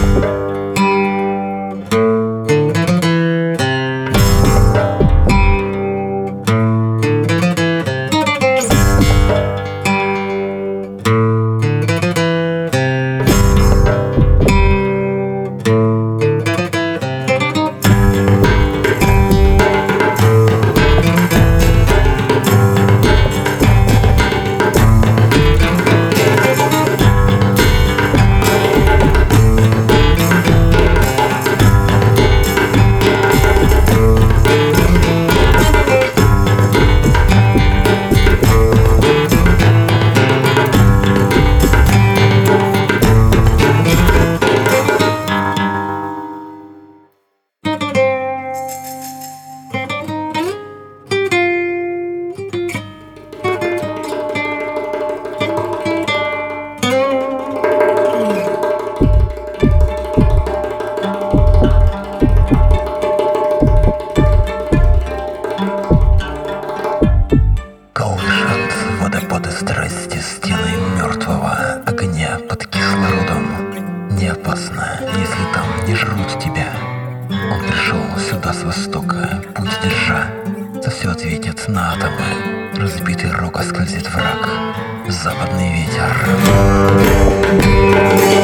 Водопады страсти, стены мертвого огня под кислородом. Не опасно, если там не жрут тебя. Он пришел сюда с востока, путь держа. За все ответит на атомы. Разбитый рог скользит враг. Западный ветер.